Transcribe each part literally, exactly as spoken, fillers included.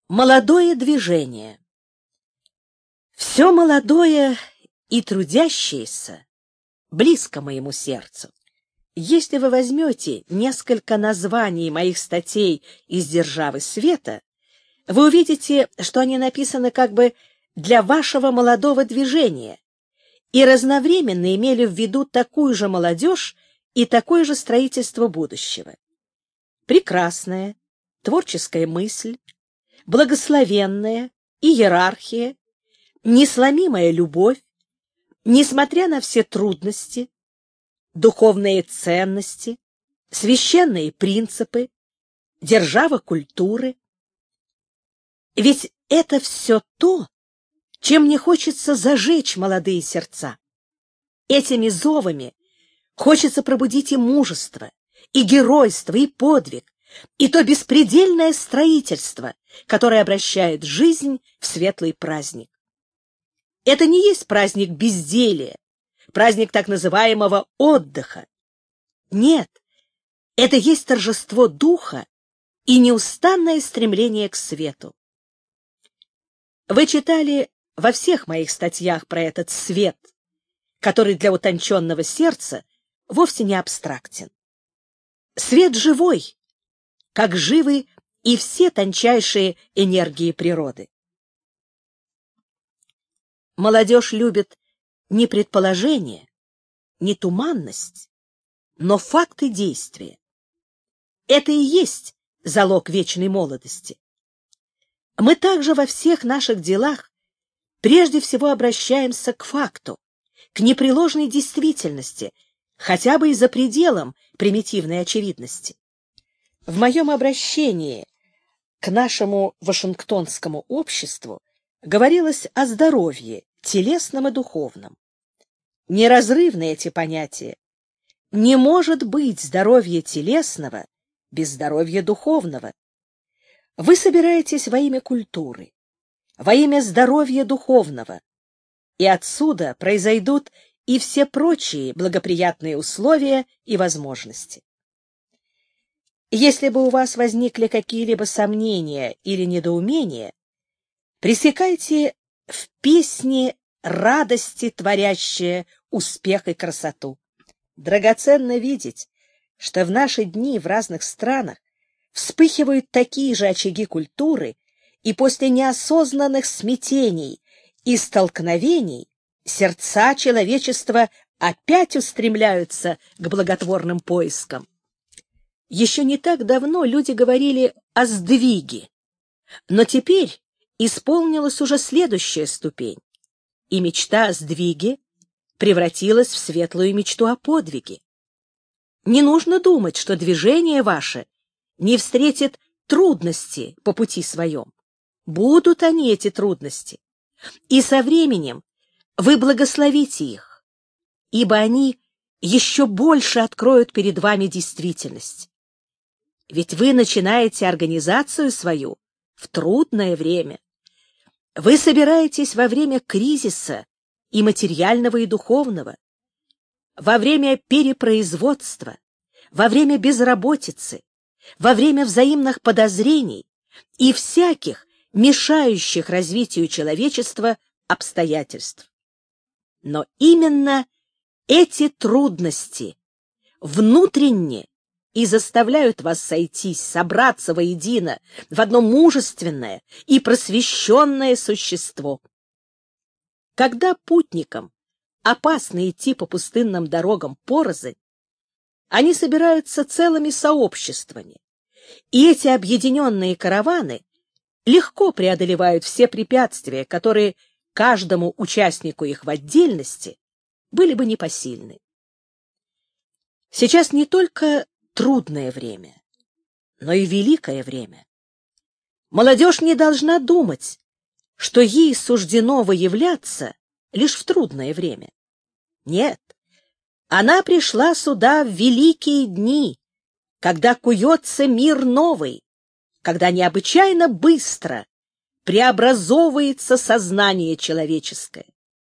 Молодое движение. Все молодое и трудящееся близко моему сердцу. Если вы возьмете несколько названий моих статей из «Державы света», вы увидите, что они написаны как бы для вашего молодого движения и разновременно имели в виду такую же молодежь и такое же строительство будущего. Прекрасная, творческая мысль, благословенная иерархия, несломимая любовь, несмотря на все трудности, духовные ценности, священные принципы, держава культуры. Ведь это все то, чем мне хочется зажечь молодые сердца. Этими зовами хочется пробудить и мужество, и геройство, и подвиг, и то беспредельное строительство, которое обращает жизнь в светлый праздник. Это не есть праздник безделия, праздник так называемого отдыха. Нет, это есть торжество духа и неустанное стремление к свету. Вы читали во всех моих статьях про этот свет, который для утонченного сердца вовсе не абстрактен. Свет живой, как живы и все тончайшие энергии природы. Молодежь любит не предположение, не туманность, но факты действия. Это и есть залог вечной молодости. Мы также во всех наших делах прежде всего обращаемся к факту, к непреложной действительности, хотя бы и за пределом примитивной очевидности. В моем обращении к нашему Вашингтонскому обществу говорилось о здоровье, телесном и духовном. Неразрывны эти понятия. Не может быть здоровья телесного без здоровья духовного. Вы собираетесь во имя культуры, во имя здоровья духовного, и отсюда произойдут и все прочие благоприятные условия и возможности. Если бы у вас возникли какие-либо сомнения или недоумения, пресекайте в песне радости, творящее успех и красоту. Драгоценно видеть, что в наши дни в разных странах вспыхивают такие же очаги культуры, и после неосознанных смятений и столкновений сердца человечества опять устремляются к благотворным поискам. Еще не так давно люди говорили о сдвиге, но теперь исполнилась уже следующая ступень, и мечта о сдвиге превратилась в светлую мечту о подвиге. Не нужно думать, что движение ваше не встретит трудности по пути своем. Будут они, эти трудности, и со временем вы благословите их, ибо они еще больше откроют перед вами действительность. Ведь вы начинаете организацию свою в трудное время. Вы собираетесь во время кризиса и материального, и духовного, во время перепроизводства, во время безработицы, во время взаимных подозрений и всяких мешающих развитию человечества обстоятельств. Но именно эти трудности внутренне и заставляют вас сойтись, собраться воедино в одно мужественное и просвещенное существо. Когда путникам опасно идти по пустынным дорогам порознь, они собираются целыми сообществами, и эти объединенные караваны легко преодолевают все препятствия, которые каждому участнику их в отдельности были бы непосильны. Сейчас не только трудное время, но и великое время. Молодежь не должна думать, что ей суждено выявляться лишь в трудное время. Нет, она пришла сюда в великие дни, когда куется мир новый, когда необычайно быстро преобразовывается сознание человеческое,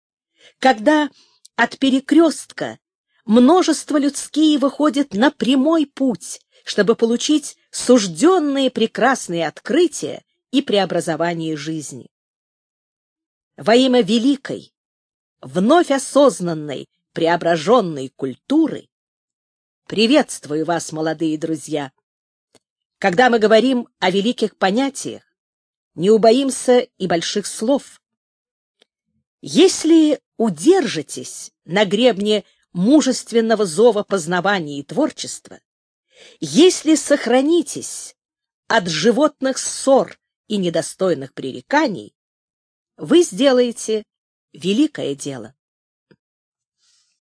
когда от перекрестка множество людские выходят на прямой путь, чтобы получить сужденные прекрасные открытия и преобразовании жизни. Во имя великой, вновь осознанной, преображенной культуры приветствую вас, молодые друзья. Когда мы говорим о великих понятиях, не убоимся и больших слов. Если удержитесь на гребне мужественного зова познавания и творчества, если сохранитесь от животных ссор и недостойных пререканий, вы сделаете великое дело.